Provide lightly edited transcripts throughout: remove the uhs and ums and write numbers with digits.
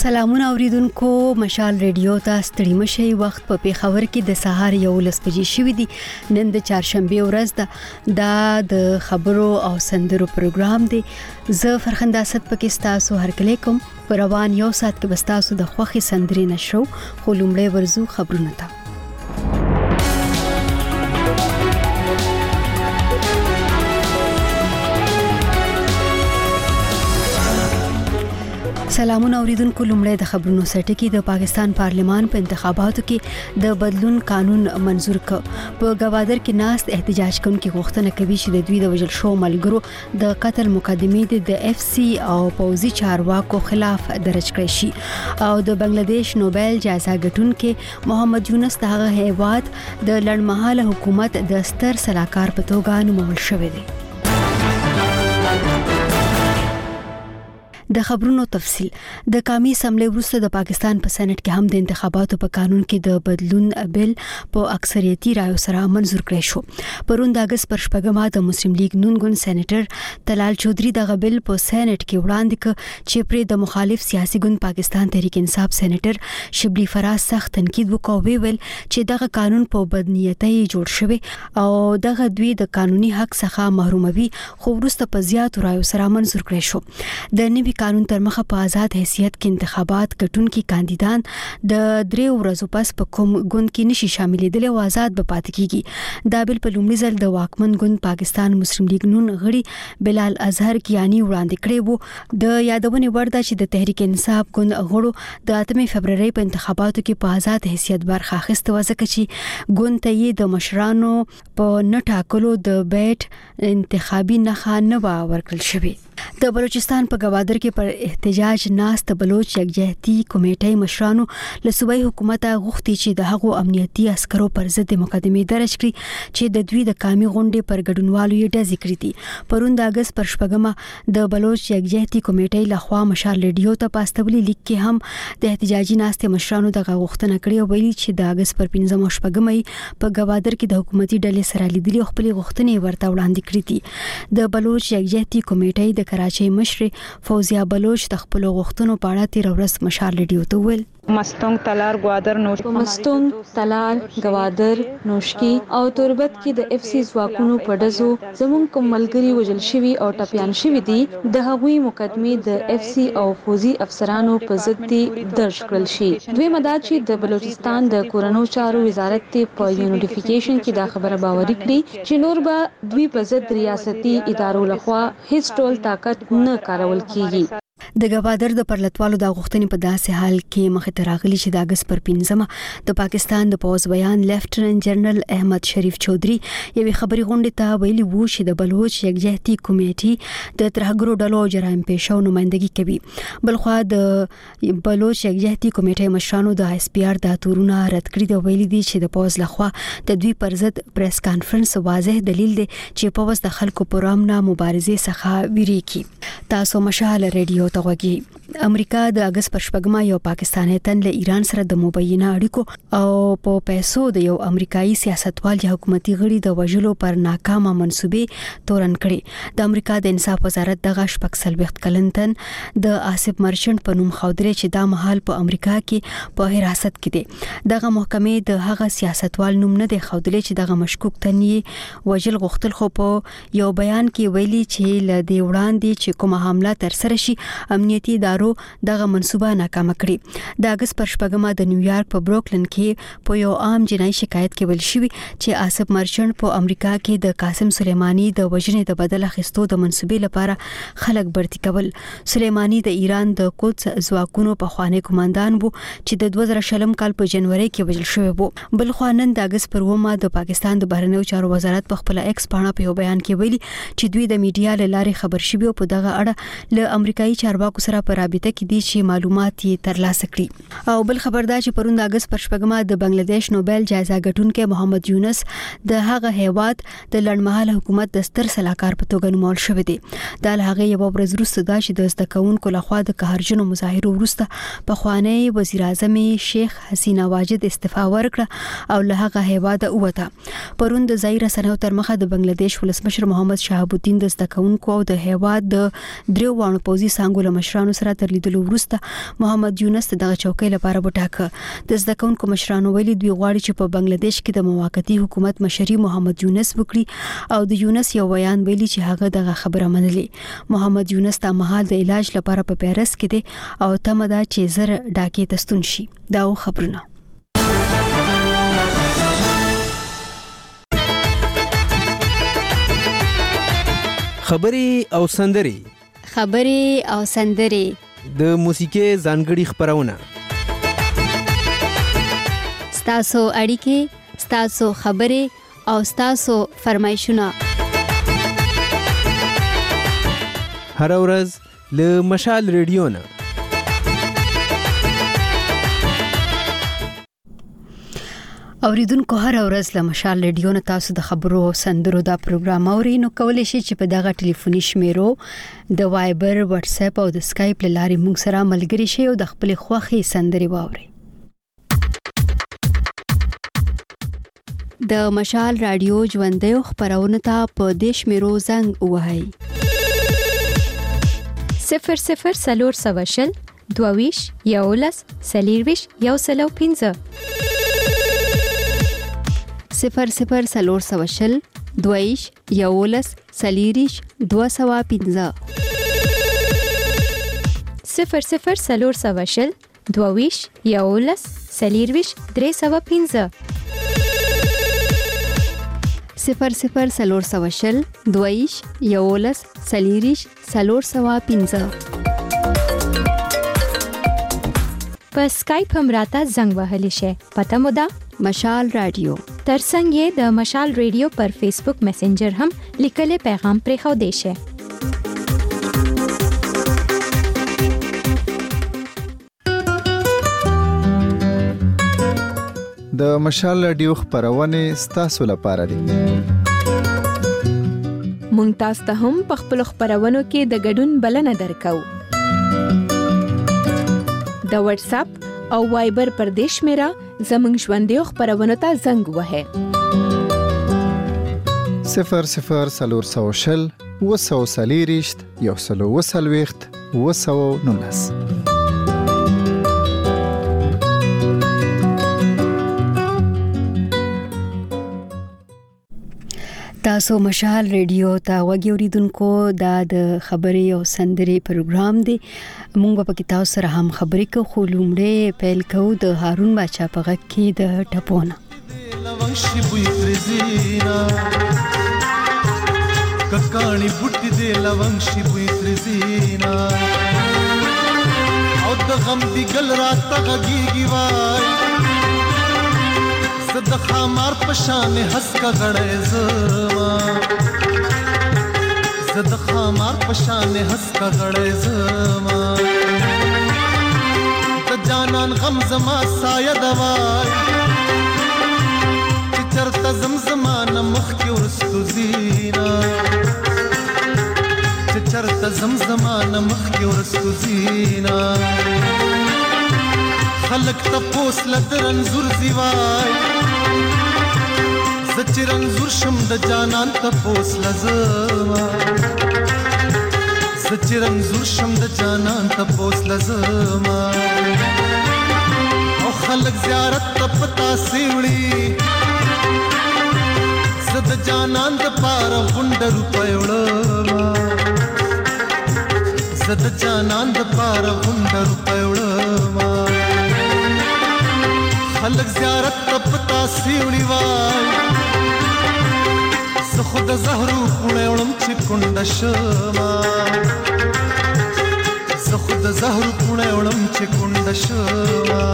سلامونه اوریدونکو، مشال ریډیو ته ستړي مشي. وخت په پیښور کې د سهار 11 بجې شوې دي. نن د چهارشنبه ورځ ده. دا د خبرو او سندرو پروګرام دی. زه فرخنده اسد پکې تاسو هرکلی کوم. پر روان یو ساعت کې بس تاسو د خوخي سندري نشو. خو لومړی ورزو خبرونه ته. سلامونه اوریدونکو، لومړی د خبرونو سرټکی. د پاکستان پارلمان په انتخاباتو کې د بدلون قانون منزور ک. په گوادر کې ناست احتجاج کوونکي غوښتنه کوي چې د دوی د وژل شو ملګرو د قتل مقدمې د اف سی او پوزي چارواکو خلاف درج کړي شي. او د بنگلاديش نوبل جایزه ګټونکي محمد یونس دغه هیواد د لړمحاله حکومت د ستر سلاکار په توګه نومول شوی دی. د خبرونو تفصيل. د قومي اسمبلی وروسته د پاکستان په سېنات کې هم د انتخاباتو په قانون کې د بدلون بل په اکثریتي رایو سره منزور کړی شو. پرون د اگست پر شپږمه د مسلم لیگ نون ګوند سېنیټر طلال چودري دغه بل په سېنات کې وړاندې ک چې پر د مخالف سیاسي ګوند پاکستان تحریک انصاف سېنیټر شبلی فراز سخت تنقید وکوي، ویل چې دغه قانون په بدنیتۍ جوړ شوی او دغه دوی د قانوني حق څخه محروموي، خو وروسته په زیاتو رایو سره منزور کړی شو. د نوي قانون تر مخه په آزاد حیثیت کې انتخابات ګټونکي کاندیدان د 3 ورځو پس په کوم ګوند کې نشي شاملېدل او آزاد به پاتې کیږي. دا بل په لومړي ځل د واکمن ګوند پاکستان مسلم لیگ نون غړي بلال اظهر کیانی وړاندې کړی وو. د یادونې وړ ده چې د تحریک انصاف ګوند غړو د 8 فبرवरी په انتخاباتو کې په آزاد حیثیت برخه اخیسته، ځکه چې ګوند ته یې د مشرانو په نټاکلو د بیت انتخابي نخښه نه ورکړل شوې. د بلوچستان په گوادر کې پر احتجاج ناست بلوچ یکجهتي کمیټې مشرانو له صوبایي حکومت غوښتي چې د هغو امنیتي عسکرو پر ضد مقدمې درج کړي چې د دوی د قومي غونډې پر ګډونوالو یې ډزې کړې دي. پرون د اگست پر شپږمه د بلوچ یکجهتي کمیټې لخوا مشال ریډیو ته پاستبلی لیک کې هم د احتجاجي ناست مشرانو دغه غوښتنه کړې او ویلي چې د اگست پر 15 شپږمه په گوادر کې د حکومتي ډلې سره لیدلي او خپل غوښتنې ورته وړاندې کړې دي. د بلوچ یکجهتي کمیټې د کراچۍ مشر فوزیا بلوچ د خپل غوښتنو په اړه تیر ورځ مشال ریډیو ته ویل: مستونګ تلار گوادر نوشکی مستونګ تلار گوادر نوشکی او تربت کې د اف سی ځواکونو په ډزو زمون کوم ملګری وژل شوی او ټپيان شوی دي. د هغوی مقدمې د اف سی او فوزي افسرانو په ضد درج کړل شي. دوی مدد چې د بلوچستان د کورونو چارو وزارت په یونیفیکیشن کې دا خبره باوري کړي چې نور به دوی په ضد ریاستي ادارو لخوا هیڅ ډول طاقت نه کارول کیږي. د گوادر د پرلطوالو د غوښتنې په داسې حال کې مخې ته راغلي چې د اگست پر 15 د پاکستان د پوز بیان لیفټننټ جنرال احمد شریف چودري یوې خبري غونډې ته ویلي وو چې د بلوچ یکجهتي کمیټې د ترهګرو ډلو جرایم پیښو نمائندګي کوي. بلخوا د بلوچ یکجهتي کمیټې مشرانو د اس پی آر د تورونه رد کړی دی، ویلي دي چې د پوز لخوا د دوی پر ضد پریس کانفرنس واضح دلیل دی چې پوز د خلکو پر امن مبارزې څخه ویریږي. تاسو مشال ریډیو توګي. امریکا د اگست پر شپږمه یو پاکستاني تن له ایران سره د مبینه اړیکو او په پیسو د یو امریکایي سیاستوال یا حکومتي غړي د وژلو پر ناکامه منسوبې تورن کړي. د امریکا د انصاف وزارت دغه شپږ سلويخت کلنتن د آصف مرچنټ په نوم خودري چې دا مهال په امریکا کې په حراست کې دي. دغه محکمې د هغه سیاستوال نوم نه دی خودري چې دغه مشکوک تن یې وژل غوښتل، خو په یو بیان کې ویلي چې ل دې وړاندې چې کومه حمله تر سره شي امنیتي ادارو دغه منصوبه ناکامه کړې. د اگست پر شپږمه د نیویارک په بروکلین کې په یو عام جنایي شکایت کې ویل شوی چې آصف مرچنټ په امریکا کې د قاسم سلیمانی د وژنې د بدل اخیستو د منصوبې لپاره خلک برتي کول. سلیمانی د ایران د قدس ځواکونو په خوانی کمانډان وو چې د 2000 کال په جنوري کې وژل شوی وو. بل خو نن د اگست پر 9 د پاکستان د بهرنیو چارو وزارت په خپل ایکس پاڼه په یو بیان کې ویلي چې دوی د میډیا له لارې خبر شوی او په دغه اړه له امریکایي چارواکو سره په رابطه کې دي چې معلومات یې ترلاسه کړي. او بل خبردار چې پرون د اگست پر شپږمه د بنگلاديش نوبل جایزه ګټونکي محمد یونس د هغه هیواد د لړمحاله حکومت د ستر سلاکار په توګه نومول شوی دی. دا له هغه یو ورځ وروسته دا چې د زده کوونکو لخوا د قهرجنو مظاهرو وروسته په خوانی وزیر اعظم شیخ حسینا واجد استعفا ورکړه او له هغه هیواد اوته. پرون د ظاهر سنو تر مخه د بنگلاديش ولسمشر محمد شهاب الدین د زده کوونکو او د هیواد د 3 وانه پوزي څنګه وړانګو له مشرانو سره تر لیدلو وروسته محمد یونس دغه چوکۍ لپاره وټاکه. د زده کوونکو مشرانو ویلي دوی غواړي چې په بنگلاديش کې د موقتی حکومت مشري محمد یونس وکړي او د یونس یو بیان ویلي چې هغه دغه خبره منلي. محمد یونس ته مهال د علاج لپاره په پیرس کې دی او تمه ده چې زر ډاکې تستون شي. دا خبرونه خبري او سندري د موسیقي ځانګړي خبرونه ستاسو اړیکې ستاسو خبري او ستاسو فرمایشونه هر ورځ له مشال ریډیو نه. اوریدونکو هر ورځ له مشال ریډیو نه تاسو د خبرو او سندرو دا پروګرام اورئ. نو کولی شئ چې په دغه ټلیفوني شمیرو د وایبر، واتس اپ او د سکایپ له لارې موږ سره ملګري شئ او د خپل خوښي سندري واورئ. د مشال رادیو ژوندۍ خبرونه ته په دیش میرو زنګ وهاي 00 سلور سواشل دوویش یولس سلیرویش یوسلو 15 00 سلور سواشل دویش یولس سلیریش 215 00 سلور سواشل دوویش یولس سلیرویش 315 00 سلور سواشل دویش یولس سلیریش 315 په سکایپ هم راته زنګ وهلی شي. پته مو ده مشال رادیو. ترڅنګ یې د مشال ریډیو پر فیسبوک میسنجر هم لیکلي پیغام پرېښو دی شي. د مشال رادیو خبرونه ستاسو لپاره دي. مونږ تاسو ته هم په خپل خبرونو کې د ګډون بلنه درکو. د واتس اپ او وایبر پر دیش میرا زمنګ ژوندۍ خبرونه ته زنګ وهه 00 سلور سواشل وسو سلیریشت یوسلو وسلويخت وسو نونس. تاسو مشال ریډیو ته وګورئ. دا د خبري او سندري پروګرام دی. موږ په کې تاسو سره هم خبرې کوو. خو لومړی پیل کوو د هارون باچا په غږ کې د ټپونه. ککانی بوټي دې لونګ شي بوې ترزینا او د غم دی ګل رات غږیږي وای صد خمار پشان حس کا غړې زما صد خمار پشان حس کا غړې زما د جانان غم زما سایه دوای چې چرته زمزمان مخ کې ورستو زینا چې چرته زمزمان مخ کې ورستو زینا خلق تپوس لدرن زور زیوای زچرن زور شم د جانان تپوس لزما زچرن زور شم د جانان تپوس لزما او خلق زیارت تپتا سیوړي زد جانان د پاره غونډر پېوړما زد جانان د پاره غونډر پېوړما خلق زیارت تپتا سیوړي وای زه خود زهرو پړېوړم چې کونډ شما زه خود زهرو پړېوړم چې کونډ شما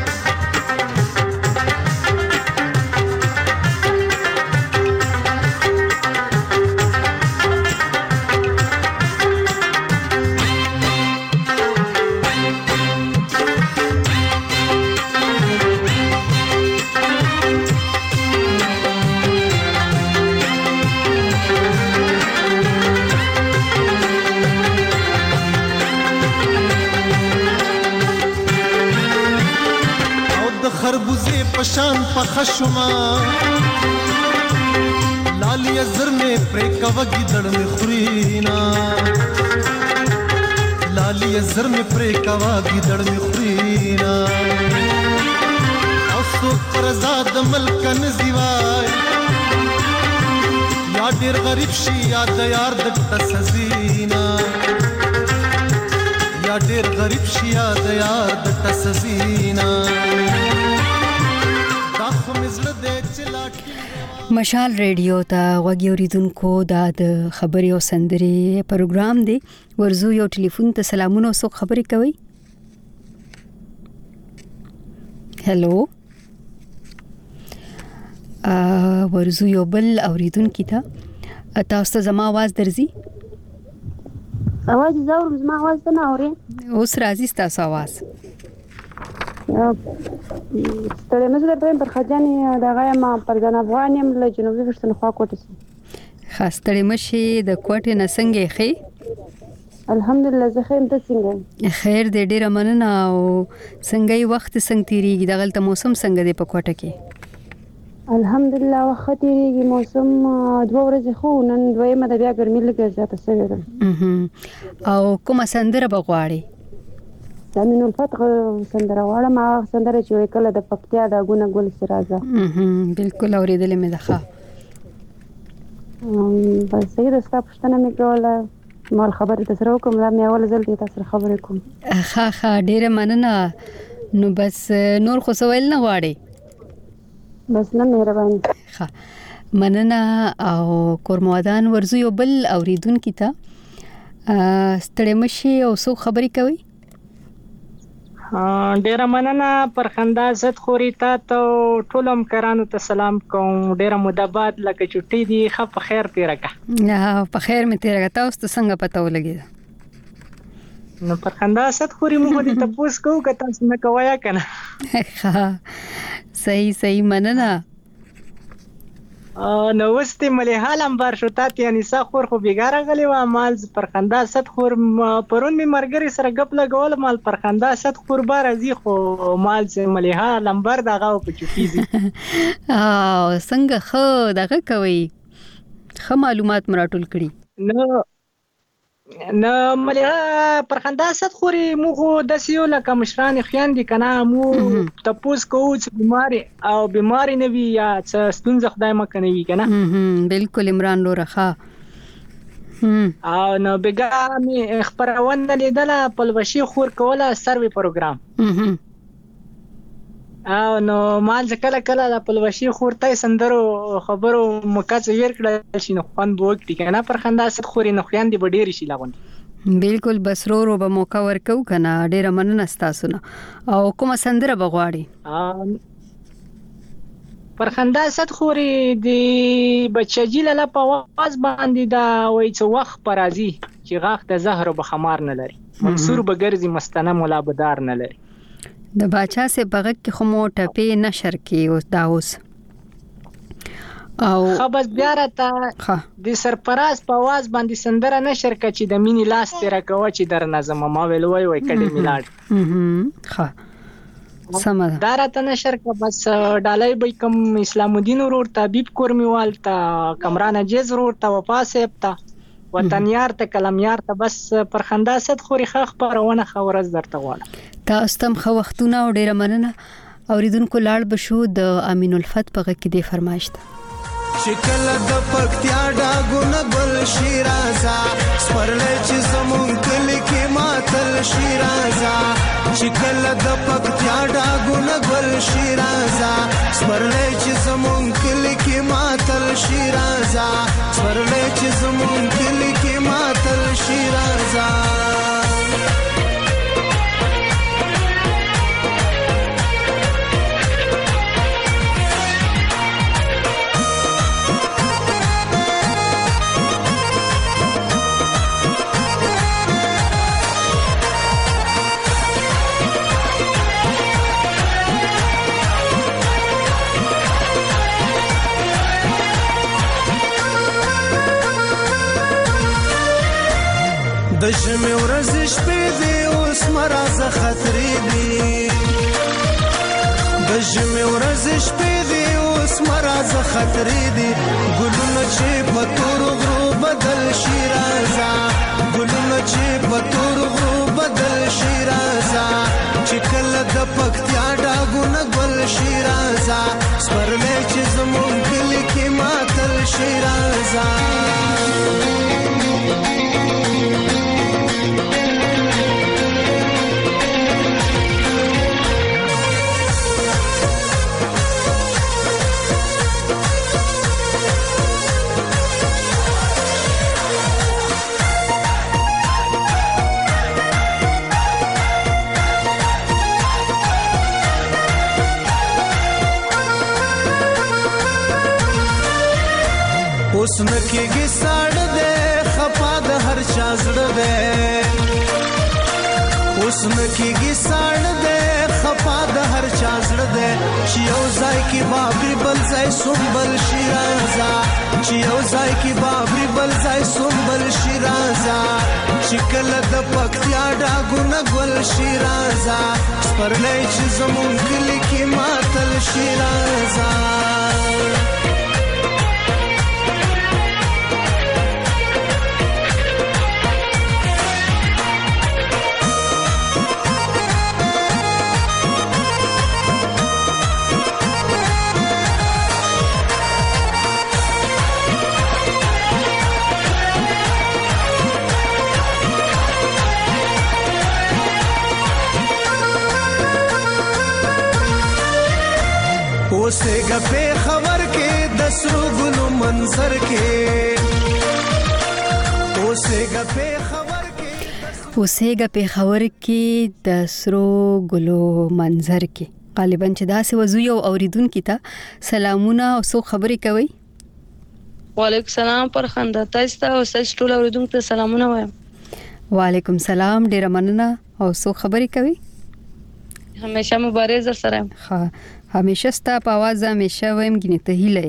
خربوزه پشان پخشما لالی زر میں پریکا وگی دڑ میں خورینا لالی زر می پری کوا گیدړ می خورینا او سو پرزاد ملک نزیوای یا ډیر غریب شي یا د یار د تسزینا یا ډیر غریب شي یا د یار د تسزینا دا خو مزړه دې چلاټي مشال ریډیو ته غوږی اوریدونکو دا د خبري او سندري پروګرام دی ورزو یو ټلیفون ته سلامونه او څوک خبري کوي هلو ورزو یو بل اوریدونکو ته تاسو ته زما आवाज درځي आवाज زاورم زما आवाज نه اوري اوس راځي تاسو आवाज ستړي مزګر پر خجاني دغه ما پردان افغانیم له جنوبي پښتونخوا کوټه سي خاصړې مشي د کوټه نسنګې خې الحمدلله زه خیم ته څنګه خیر دې ډیره مننه او څنګه یې وخت څنګه تیریږي دغلت موسم څنګه دی په کوټه کې الحمدلله وخت تیریږي موسم 2 ورځې خو نن دویمه د بیا ګرمي لګه زیاته شوې ده او کومه سندره بغواړي زمين الفتح سندره واړه ما سندره چې کله د پکتیا د غونه ګل سرازه بالکل اوریدلې مې ده بس سید استا پښتنه مې کوله مال خبره تاسو کوم لا مې اول ځل تاسو خبرې کوم ها ډیره مننه نو بس نور خو سوال نه غواړي بس نه مهرباني ها مننه او کورموادان ورزو یو بل اوریدونکو ته ستړي مشي او څو خبرې کوي ډیره مننه پر خندا زت خوري ته ټولم کرانو ته سلام کوم ډیره مدبات لکه چټي دي خپ خیر تیرګه په خیر می تیرګه تاسو ته څنګه پته ولګي نو پر خندا زت خوري موږ دې تاسو کو کته څنګه کوایا کنه صحیح مننه نو وستې مليحال انبار شو تات یعنی سا خور خو بیګاره غلی و مال پر خندا ست خور پرون می مرګري سره غپ لګول مال پر خندا ست خور بار ازي خو مال سه مليحال انبار دغه په چوکیزي څنګه خو دغه کوي خو معلومات مراټول کړي نو مليحال پر خندا ست خوري موغو د سیو لکه مشران خيان دي کنه مو تپوس کوڅ بیماری نه وی یا ستونزه خدای مکه نه وی کنه بالکل عمران لورخه او نو بګامي خبرونه لیدله پلوشي خور کوله سروي پروګرام او نو مال کله د پلوشي خور ته سندرو خبرو مکاڅ ویر کړل شي نو خوان بوکټی کنه پر خندا ست خوري نو خوان دی ډیر شي لاغون بالکل بسرورو به موقع ورکو کنه ډیر مننه تاسو نه او کومه سندره بغواړي پر خندا ست خوري دی بچجی له په واز باندې دا وای څو وخت پرازي چې غاخ د زهر او بخمار نه لري منصور بګرزي مستنه مولا بدار نه لري د باچا سه بغک کې خمو ټپې نشر کې اوس دا اوس او خبر بیا راته د سرپراز په आवाज باندې سندره نشر ک چې د مینی لاس تیر کوي چې در نظم ما ویل وای کډې میلاډ سمه دا راته نشر ک بس ډالای به کوم اسلام الدین ورور طبيب کورمیوال تا کمران جز ورور تا وپاسه تا وطن یار ته کلم یار ته بس پر خندا ست خوري خخ پرونه خورز درته غواړم تاسو تم خو وختونه ډیره مننه اوریدونکو لاړ بشو د امین الفت په کې دی فرمایش ده شکل د پکتیا ډاګونه ګل شیرازا سپرلې چې زمون کلی کې ماتل شیرازا شکل د پکتیا ډاګونه ګل شیرازا سپرلې چې زمون کلی کې ماتل شیرازا سپرلې چې زمون کلی کې ماتل شیرازا د ژمي ورځ شپې دی اوس مرزه خطرې دی د ژمي ورځ شپې دی اوس مرزه خطرې دی ګلونه چې په تور غرو بدل شي رازا ګلونه چې په تور غرو دل شیرازا چې کله د پکتیا ډاګونه ګل شیرازا سپرلې چې زمون کلی کې ماتل شیرازا اوس نکېږي ساړه دی خفا د هر چا زړه دی اوس نکېږي ساړه دی خفا د هر چا زړه دی چې یو ځای کې بابري بل ځای سنبل شیرازا چې یو ځای کې بابري بل ځای سنبل شیرازا چې کله د پکتیا ډاګونه ګل شیرازا سپرلی چې زمون کلی کې ماتل شیرازا اوسېګه په خبر کې د سرو ګلو منظر کې اوسېګه په خبر کې د سرو ګلو منظر کې غالبا چې داسې وضو یو اوریدونکو ته سلامونه او سو خبرې کوي. وعلیکم سلام پر خندا تاسو ته او تاسو ټول اوریدونکو ته سلامونه وایم. وعلیکم سلام ډیر مننه او سو خبرې کوي. همیشه مبارز سره ها همیشه ستا په आवाज همیشه ویم غنی ته هیله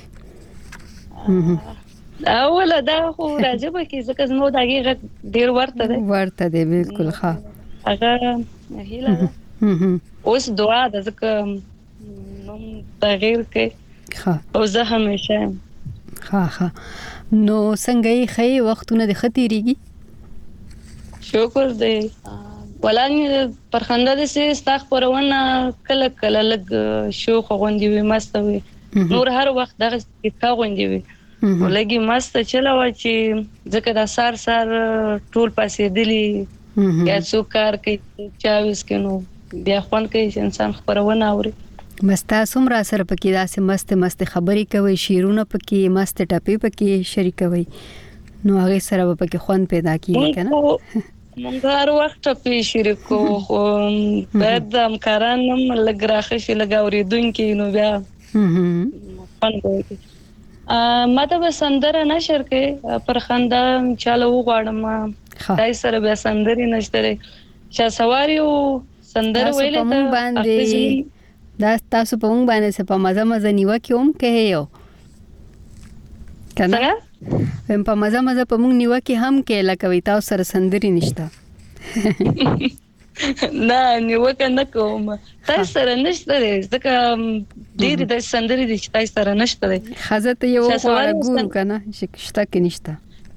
اوله دا خو راځي کې ځکه زموږ دغه ډیر ورته دی بالکل ښه هغه هیله اوس دعا د ځکه نو تغیر کې ښه او زه همیشه ښه نو څنګه یې خې وختونه د ختیریږي شکر دی ولان پر خنده د سي استخ پرونه کله کله لګ شوخ غوندي وي مست وي نور هر وخت دغه کا غوندي وي ولګي مست چلاو چې ځکه د سار ټول پاسې دلی یا څوکار کې چاويس کینو بیا خوان کې انسان خبرونه اوري مستا سمرا سره پکې داسې مست خبرې کوي شیرونه پکې مست ټپي پکې شریکوي نو هغه سره پکې خوان پیدا کیږي کنه مونږ هر وخت په شریکو خو بعد همکاران هم لګراخه شي لګاوریدونکو نو بیا خوان کوي ماته به سندره نشر کې پر خندا چالو غواړم دای سره به سندري نشته چا سواریو سندره ویلې ته باندې دا تاسو په مونږ باندې څه په مزه نیو کې هم کې یو کنه په مزه په مونږ نیو کې هم کې لکه وي تاسو سره سندري نشته نه نیو کنه کوم تاسو سره نشته ځکه ډېر د سندري د تاسو سره نشته حضرت یو ګورو کنه شکشته کې نشته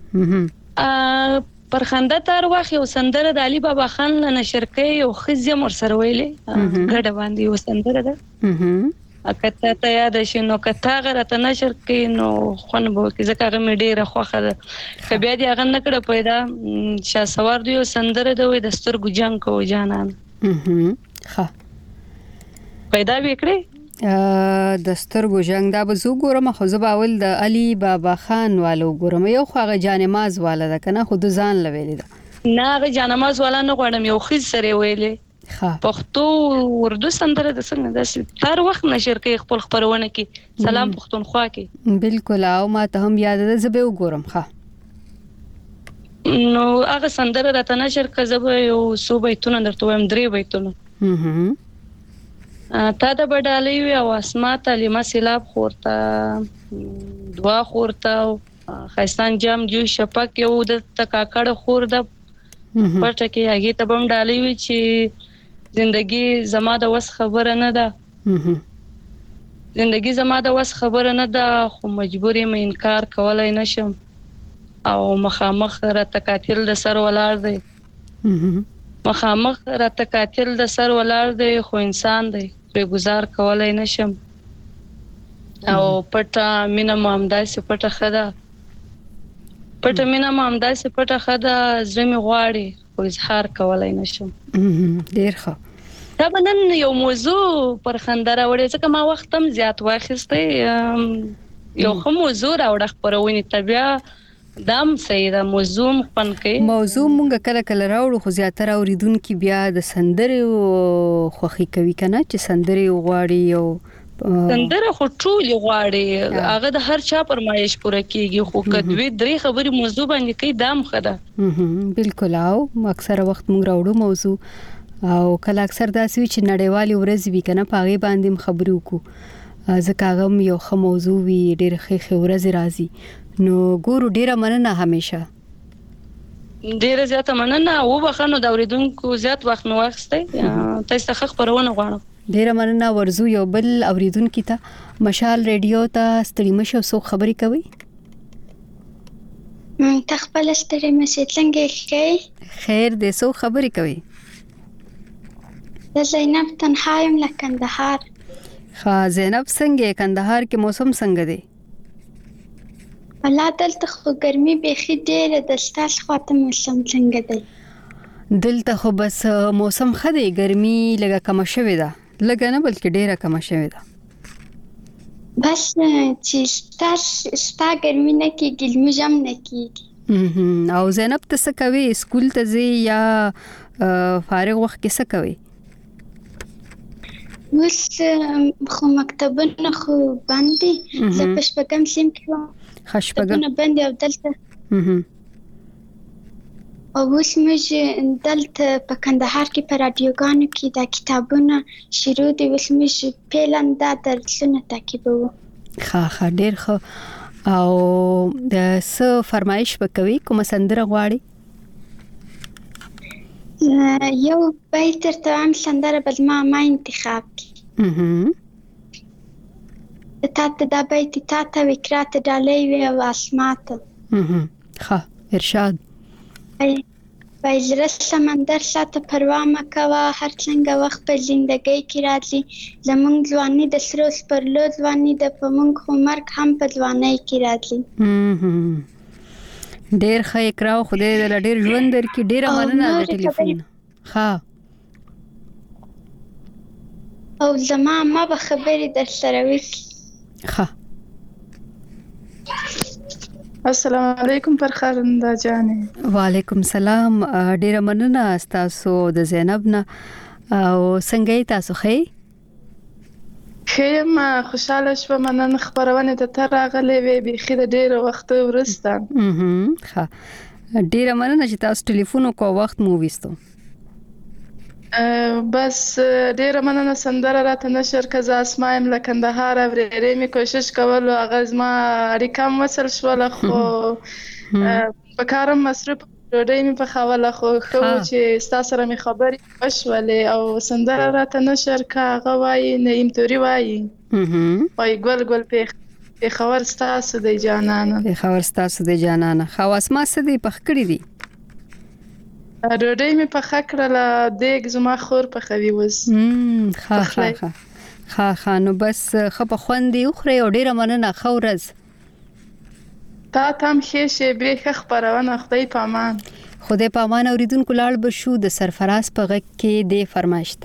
پر خنده تر واخ یو سندره د علي بابا خان له نشر کې یو خزم ور سره ویلې ګډه باندې یو سندره ده اکته ته یاد شي نو کته غره ته نشر کې نو خون بو کې ځکه مې ډیره خوخه ده کبه دې هغه نکړه پیدا شا سوار دی سندره ده وې د سترګو جنگ کو جانان ښه پیدا وکړي د سترګو جنگ دا به زو ګورم خو زباول د علي بابا خان والو ګورم یو خو جانماز والا ده کنه خود ځان لویل ده نه هغه جانماز والا نه غواړم یو خیز سره ویلې پښتو اردو سندره د څنګه داسې هر وخت نشر کې خپل خبرونه کې سلام پښتونخوا کې بالکل او ما ته هم یاد ده زبې وګورم ښه نو هغه سندره راته نشر کزبه یو سو بیتونه درته وایم 3 بیتونه تا د بډالې وی او اسماء تعلیمه سیلاب خورتا دعا خورتا خستان جام جو شپک یو د تکاکړ خور د پټه کې هغه ته بم ډالې وی چې زندگی زما د وس خبره نه ده زندگی زما د وس خبره نه ده خو مجبورې مې انکار کولای نشم او مخامخ را تکاتل د سر ولار دی مخامخ راته قاتل د سر ولاړ دی خو انسان دی پرې گزار کولای نشم او پټه مینا مامداسي پټه خدا پټه مینا مامداسي پټه خدا زمي غواړي خو اظهار کولای نشم. ډیر ښه. دا بنن یو موضوع پر خندره وړي ځکه ما وخت هم زیات واخیسته یو خو موضوع راوړه خبرونه طبيعه دام سیدا موضوع پن کې موضوع مونږ کله کله راوړو خو زیاتره اوریدونکو بیا د سندرې خوخي کوي کنه چې سندرې غواړي او سندره خو ټول غواړي هغه د هر چا پرمایش پوره کیږي خو کدوې درې خبرې موضوع باندې کې دام خده بالکل او اکثر وخت مونږ راوړو موضوع او کله اکثر داسې چې نړیوالي ورځ وی کنه پاغي باندې خبرې وکړو ځکه هغه یو خه موضوع وی ډېر ښه ورځ راځي نو ګورو ډیره مننه همیشه ډیره زیاته مننه او بخنو د اوریدونکو زیات وخت نو واخسته تاسو ته خبرونه غواړم ډیره مننه ورزو یو بل اوریدونکو ته مشال ریډیو ته ستړي مشه سو خبري کوي تخپل ستړي مشه څنګه ښه خیر دې سو خبري کوي د زینب تنهایم لکندهار خا زینب څنګه کندهار کې موسم څنګه دی ولا دلته خو ګرمي بيخي ډېره د ستاس خاطر موسم څنګه دی دلته خو بس موسم خدي ګرمي لګه کم شوې ده لګه نه بلکې ډېره کم شوې ده بس چې ستا ګرمي نه کېږي لمجم نه کېږي او زینب ته څه کوي سکول ته ځي یا فارغ وخت کې څه کوي اوس خو مکتبونه خو باندې زه په شپږم سیم کې وم خشپږم باندې او دلته او اوس موږ دلته په کندهار کې په رادیوګانو کې دا کتابونه شروع دي اوس موږ پلان دا درسونه تعقیبوو ښه ډېر ښه او د څه فرمایش وکوي کوم سندره غواړي یو بیت تر هم سندره بل ما انتخاب تاته دا بیت تاته وکرات ډالۍ وی او اسمات ښه ارشاد بایزره سمندر ساته پروا مکوا هر څنګه وخت په زندګۍ کې راځي زمونږ ځواني د سرو سپرلو ځواني د پمونږ مرګ هم په ځوانۍ کې راځي ډېر ښه اقراو خدای دې ډېر ژوند درکړي ډېر مننه د ټلیفون ها او زما ما به خبرې در سره وکړي ها السلام علیکم فرخنده جانې وعلیکم سلام ډېر مننه تاسو د زینب نه او څنګه تاسو ښه خیم خوشاله شوم نن خبرونه ته تر راغلې وې بيخي د ډېر وخت ورسته ښه ډېر مننه چې تاسو ټلیفون کو وخت مو وستو بس ډېر مننه سندره راته نشر کزا اسمایم لکندهار ورېرې می کوشش کولو اغاز ما ریکم وصل شول خو په کارم مصرف ډېر می په خواله خو چې تاسو سره می خبرې وشولې او سندره راته نشر کا غوای نیم توري وای وای ګل ګل په خبر تاسو د جانانه خواص ما سدي پخکړی دي ډوډۍ می په خکړه دیګ زما خور په خوي وس ها نو بس خپ خوندې خوري او ډیره مننه خورز تا تم خېشه به خبرونه خدای پامان خدای پامان اوریدونکو لاړ بشو د سرفراز په غږ کې د فرمایشت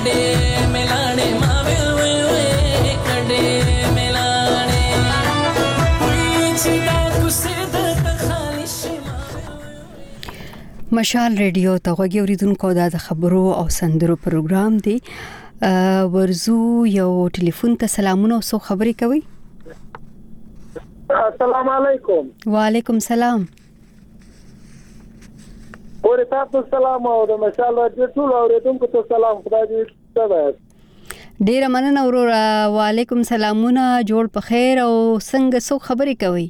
کډې ملاړې ما ویل وې وې کډې ملاړې وې چې دا کوڅه د خالي شي. مشال ریډیو ته غوږی اوریدونکو دا د خبرو او سندرو پروګرام دی. ورزو یو ټلیفون ته سلامونه او سو خبرې کوي. السلام علیکم. وعلیکم سلام. اورې تاسو سلام او د مشال راډیو ټول اوریدونکو ته سلام. خدای دې سبا ډیر مننه ورور. وعلیکم سلامونه. جوړ په خیر او څنګه سو خبرې کوي؟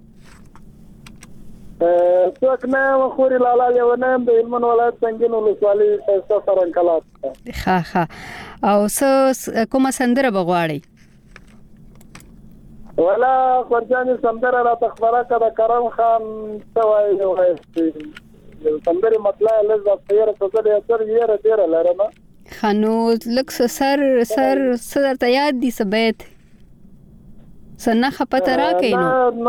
څوک نه خوري لالا یو نام د هلمند ولایت څنګه ولسوالۍ سفر انقلاب. ها ها او کومه سندره بغواړي؟ ولا خرجاني سندره را تخبره کړه کرم خان سوای وای سندره مطلع لږه خیر څه دې اثر یې را ډیر لرمه خانو لکس سر ته یاد دي سبيت سنه خپته را کینو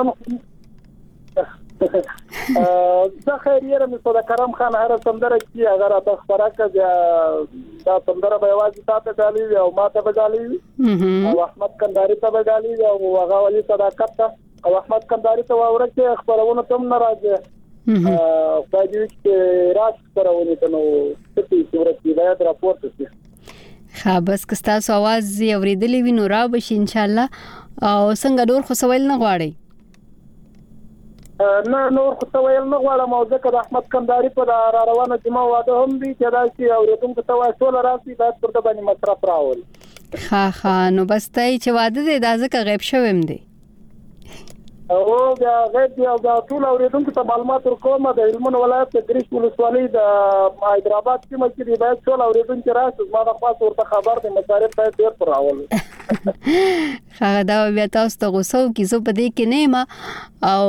دا خیریه مې صدا کرم خان هر سندره کی اگر تاسو خبره دا سندره به واځي تاسو غالي او ما ته غالي او احمد کنداری ته غالي او هغه ولي صداقت او احمد کنداری ته ورته خبرونه تم ناراضه فاجي چې راس خبرونه ته نو ستې صورت دی دا راپورټ شي. ها بس که تاسو आवाज اوریدلې وینو را بشي ان شاء الله. او څنګه ډور خو سوال نه غواړي؟ نه نور خو ویل نه غواړم او ځکه د احمد کنداری په را روانه جمعه واده هم دي چې دا چې اوریدونکو ته وایي ټول راسي باید پر د باندې مصرف راول. ها نو بس ته چې واده دی دا ځکه غیب شوم دی او دا غیب دی او دا ټول اوریدونکو ته معلومات ورکوم د هلمند ولایت د ګریش ولسوالۍ د حیدرآباد سیمه کې دی باید ټول اوریدونکو راسي ما د خاص ورته خبر دی مصارف باید ډیر پر راول. هغه دا بیا تاسو ته غوسو کې زه په دې کې نه ما او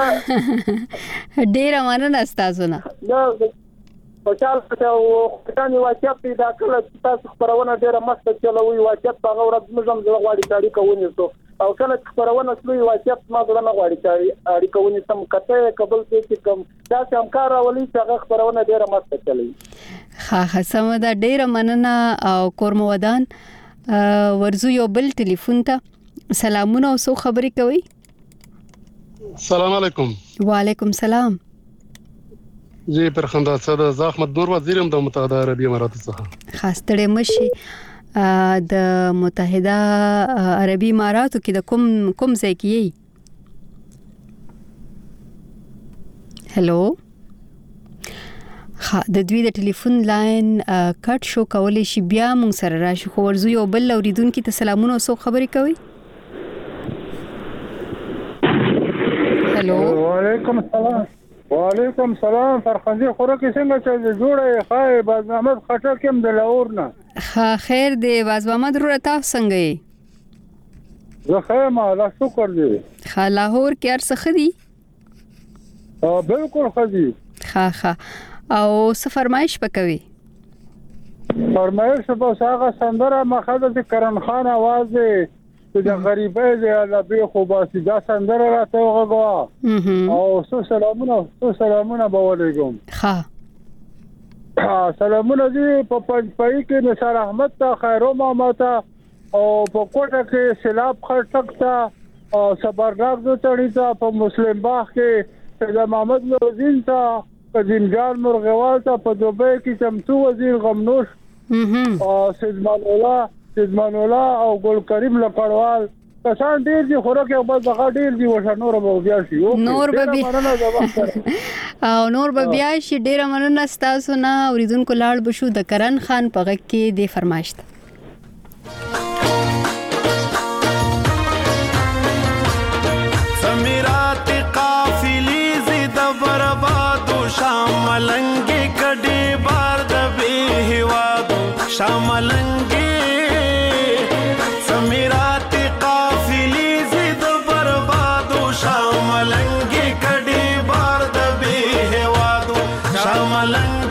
ډیر مننه تاسو نه خوشاله او ختاني واچپ دا کله تاسو خبرونه ډیره مست چلوي واچپ هغه ورځ موږ زه غواړي تاریخ کوونی او کله خبرونه سلوي واچپ ما زه نه غواړي تاریخ کوونی سم کته قبل کې کوم دا همکار ولي چې هغه خبرونه ډیره مست چلوي. ها سم دا ډیره مننه او کورمودان. ورزو یو بل ټلیفون ته سلامونه او سو خبرې کوي. السلام علیکم. وعلیکم سلام. جی پرخنده صد احمد نور وزیرم د متحده عربی امارات څخه. خاص تړې مشي د متحده عربی اماراتو کې د کوم ځای کې یې؟ هلو د دوی د ټلیفون لاین کټ شو کولای شي بیا مونږ سره راشي. خو ورزو یو بل اوریدونکو ته سلامونه او سو خبرې کوي. هلو وعلیکم السلام. وعلیکم السلام. فرخنده خوراکي څنګه چې جوړه خای باز محمد خټک هم د لاهور نه. خیر دی باز محمد ورته تاسو څنګه یې؟ زه خیر ما الله شکر دی. لاهور کې ارڅ خدي؟ بالکل خدي. ها او څه فرمایش پکوي؟ فرمایش په هغه سندره مخاده د کرم خان आवाज دی چې غریبې دی الله به خو باسي دا سندره راته وغوا او سلامونه به ولېګم. ها سلامونه دي په پنځپای کې نثار احمد ته خیرو ماما ته او په کوټه کې سلاب خټک ته او صبرناک دو چړی ته په مسلم باغ کې سید محمد لوزین ته په جنجال مرغوال ته په دوبۍ کې شمسو وزیر غمنوش او سیدمان الله او ګل کریم لپړوال کسان ډیر دي خوراک او بس هغه ډیر دي وشه نور به بیا شي نور به بیا شي. ډیر مننه تاسو نه اوریدونکو لاړ بشو د کرن خان په غږ کې د فرمایشت. سمیرات قافلی زید برباد شاملنګ کډي بار د به هوادو شاملنګ سمیرات قافلی زید برباد شاملنګ کډي بار د به هوادو شاملنګ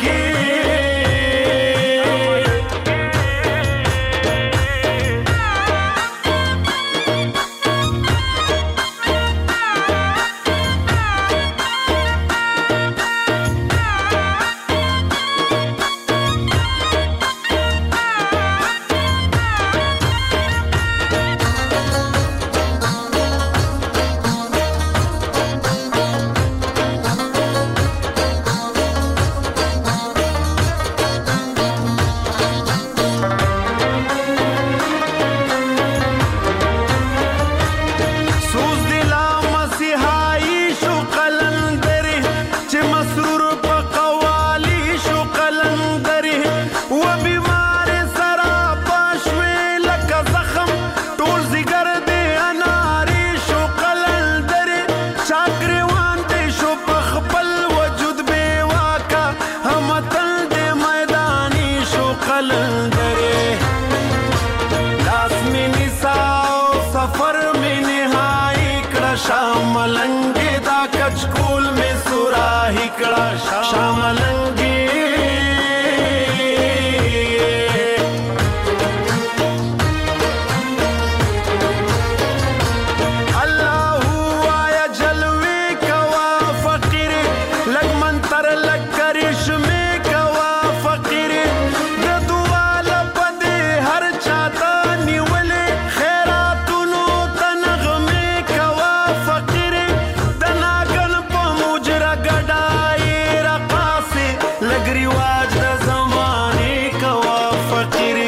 سر لکرشمه کوا فقیر د دواله پدې هر چاته نیولې خیراتونو تنغمه کوا فقیر د ناګن په مجرا ګډای رقاصه لګري واج د زمانه کوا فقیر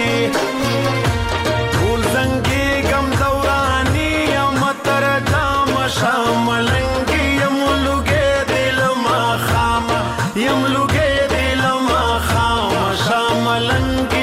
ټول زنګي غم دورانی یم تر جام شاملنګي یم لوګې دل ما خام یم لوګې دل ما خام شاملنګي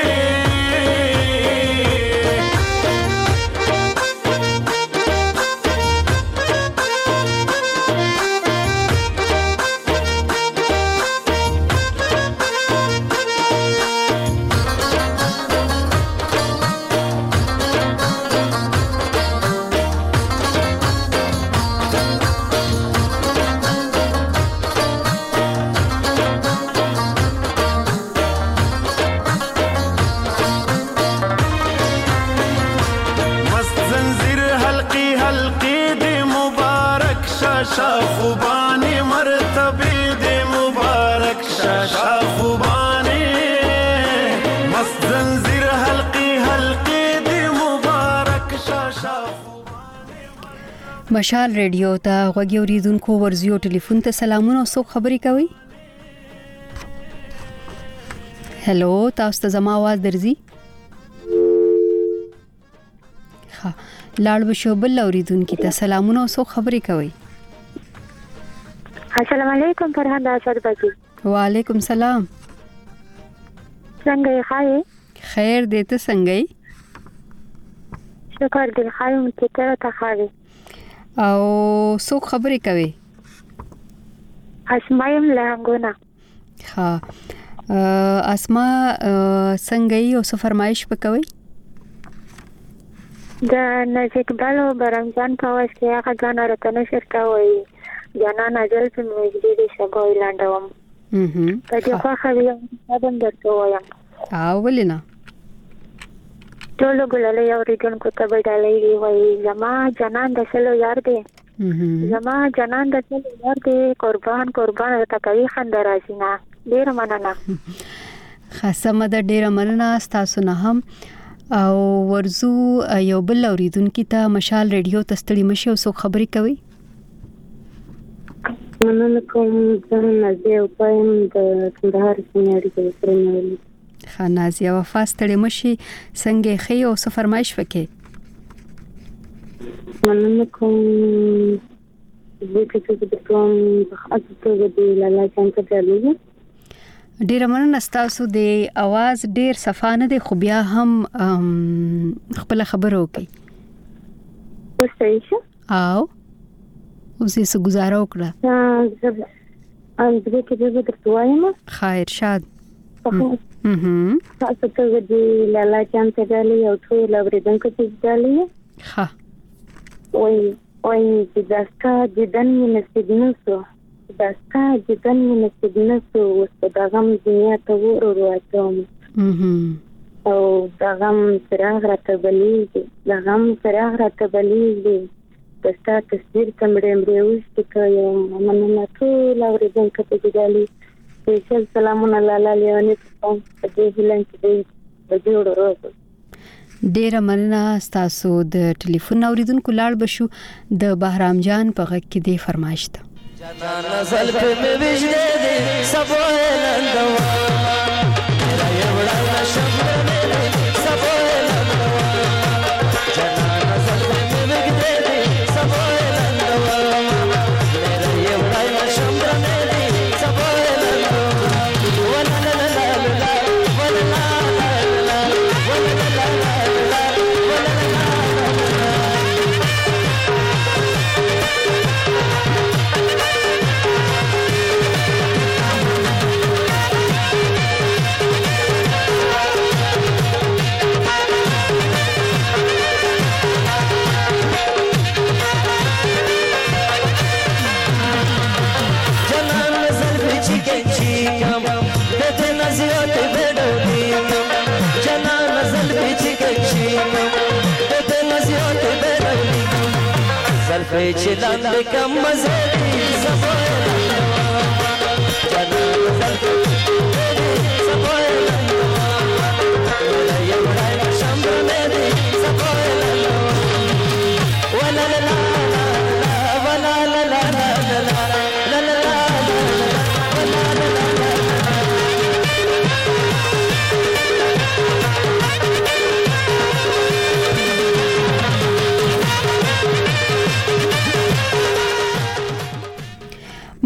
مست زنجیر حلقی حلقی دی مبارک شاشا خوبانی مرتبی دی مبارک شاشا خوبانی مست زنجیر حلقی حلقی دی مبارک شاشا مشال ریډیو ته غوږی اوریدونکو ورزیو ټلیفون ته سلامونه او څوک خبرې کوي هلو تاسو ته زما आवाज درځي ها لاړ بشو بل اوریدونکو ته سلامونه او څوک خبرې کوي السلام علیکم فرحان اسد بچی وعلیکم سلام څنګه یې خای خیر دې ته څنګه یې شکر دې خایم چې ته خاوي او څوک خبرې کوي اسمایم لهنګونه ها اسما څنګه یې او څه فرمایش وکوي د نزیک بالو برمجان په واسه کې هغه ځان راته نشرته وي جانا نازل په موجودي دي شګوي لاندوم په دې خو خو یم سبم درته وایم او ولینا ټول ګلله یو ریګن کو ته بدلې وي زما جنان د سلو یار دی زما جنان د سلو یار دی قربان ته کوي خندر راشینا ډیر مننه خاصه مده ډیر مننه تاسو نه هم او ورزو یو بل اوریدونکو ته مشال ریډیو تستړي مشي او څوک خبرې کوي مننه کوم زه نازیه وایم د کندهار سیمې کې پرمایلی خنازیه وفا ستړي مشي څنګه خي او څه فرمایش وکي مننه کوم دې کې چې د کوم اته د لاله څنګه چلوي ډیر مننه تاسو د आवाज ډیر صفانه دی خو بیا هم خپل خبرو کوي اوس صحیح او اوسې څه گزاره وکړه دې کې د درتوایم خیر شاد تاسو ته د لاله څنګه چلوي او ټول اوریدونکو ته ځالي ها وای چې داستا جدن نسبنسو داستا جدن نسبنسو واستدغم دنیا ته ورواچوم او دغم سراغ راتبلیږي دغم سراغ راتبلیږي داستا تصویر تمړې اوس کې یو مننه ټول اوریدونکو ته ځالي سپیشل سلامونه لاله لیونی په دې هلن کې د جوړ روز ډیره مننه تاسو د ټلیفون اوریدونکو لاړ بشو د بهرام جان په غږ کې دی فرمایش ته جانا نزل په مې وجدې دي سبو لندوا میرا یوړا نشم مې سبو لندوا جانا نزل په مې وجدې دي سبو لندوا میرا یوړا نشم مې سبو لندوا ولا لا لا لا ولا لا لا ولا لا لا چې لاندې کم مزه دي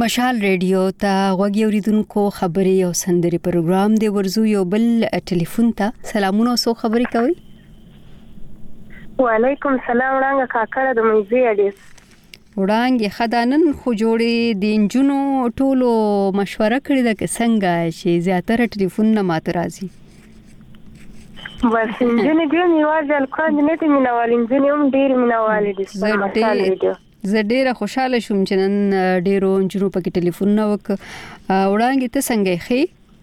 مشال ریډیو ته غوږی اوریدونکو خبري او سندري پروګرام دی ورزو یو بل ټلیفون ته سلامونه سو خبري کوي. وعلیکم السلام وړاندې کاکړه د مېزي اډیس وړاندې خدانن خو جوړې د انجونو ټولو مشوره کړې ده چې څنګه شي زیاتره ټلیفون نه ماته راځي بس انجونې دې نیواز الکوان نه دې مینوال انجونې هم ډېر مینوال دي مشال ریډیو زه ډیره خوشاله شوم چې نن ډیرو انجونو پکې ټلیفون نه وک وړاندې ته څنګه ښې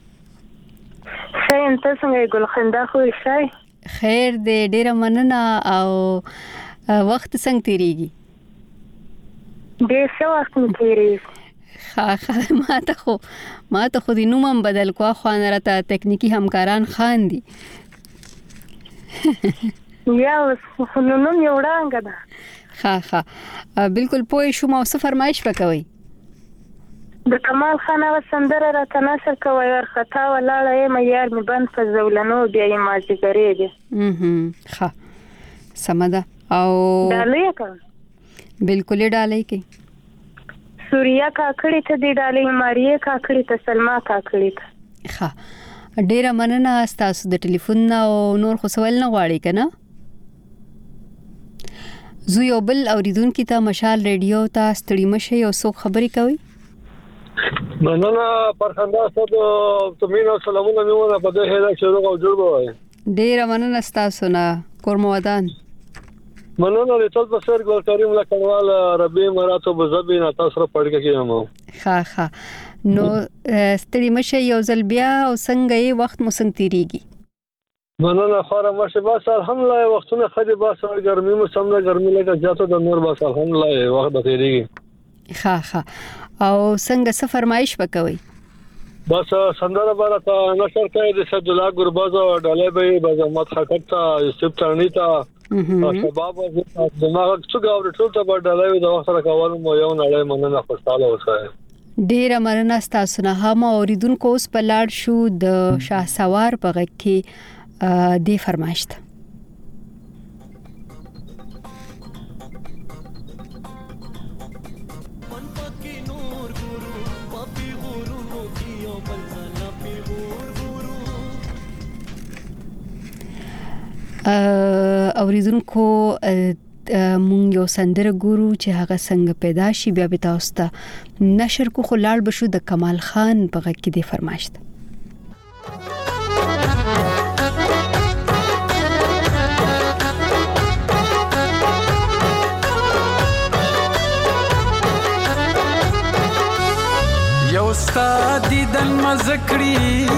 څنګه ته څنګه ګل خندا خو شای خیر دې ډیره مننه او وخت څنګه تیریږي ډیر څه وخت تیریږي ما ته خو دې نوم بدل کو خو نه راته تکنیکی همکاران خان دي یا خو نوم یو وړاندې ده ها بالکل پوه شوم او څه فرمایش وکوي د کمال خان او سندره را تناسب کوي ورختا ولاړه یې مې می بند فزولنو بیا یې ماجګری دي ها سمدا او ډالې کا بالکل ډالې کې سوریا کاکړی ته دی ډالې ماریه کاکړی ته سلمہ کاکړی ته ها ډیره مننه تاسو د ټلیفون او نور خو سوال نه غواړي کنه زو یو بل اوریدونکو ته مشال ریډیو ته ستړي مشه او څو خبري کوي مننه پرخنده ستاسو تمینه سلامونه میونه په دې هدا چې روغ او جوړ وای ډیر مننه تاسو نه کورمودان مننه ټول په سر ګل کریم لکنوال ربي مراتو بزبي نه تاسو پړګه کیمو ها نو ستړي مشه یو ځل بیا او څنګه یې وخت مو څنګه تیریږي مننه خورا مشه بس الحمدلله وختونه خدي بس ګرمي موسم نه ګرمي لګه جاته د نور بس الحمدلله وخت تیریږي ها او څنګه څه فرمایش وکوي بس سندره برته نشر کوي د سید الله ګرباز او ډالې به بزمت حقیقت یوسف ترنی ته شباب دماغ څو غوړ ټول ته ډالې د وخت راکول مو یو نړۍ مننه خوشاله اوسه ډیره مننه تاسو نه هم اوریدونکو اوس په لاړ شو د شاه سوار په غږ کې دی فرمایشت اوریدونکو مونږ یو سندره ګورو چې هغه څنګه پیدا شي بیا به تاسو ته نشر کو خلال بشو د کمال خان په غږ کې دی فرمایشت یو استاد دیدن مزکړی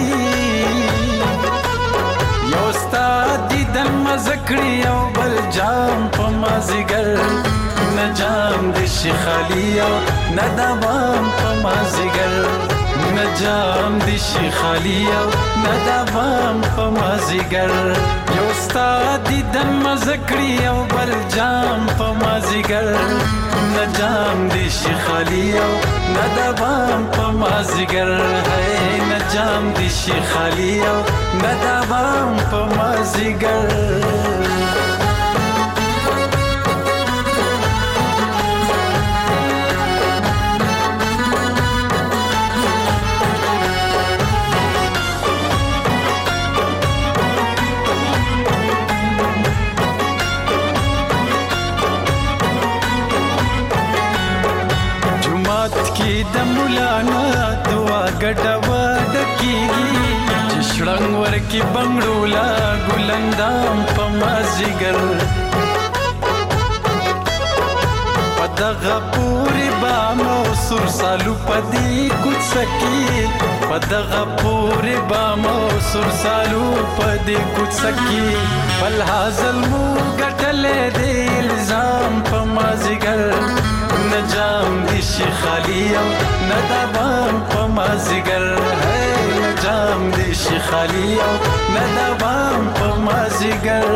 یو استاد دیدن مزکړی او بل جام په مازیګر نه جام د شیخالی او نه دوام په مازیګر نه جام د شیخالی او نه دوام په مازیګر یو استاد دیدن مزکړی او بل جام په مازیګر نه جام د شیخالی او نه دوام په مازیګر هي نه جام د شیخالی او نه دوام په مازیګر د مولانا دعا ګډوا ډکیږي چې شړنګ ورکی بنگړولا ګلندام په مازیګر پدغه پوری بامو سر سالو پدی کوڅ سکی پدغه پوری بامو سر سالو پدی کوڅ سکی بل حاصل مو ګټلې د الزام په مازیګر نجام دی شیخالی او ندوام په مازیګر ہے نجام دی شیخالی او ندوام په مازیګر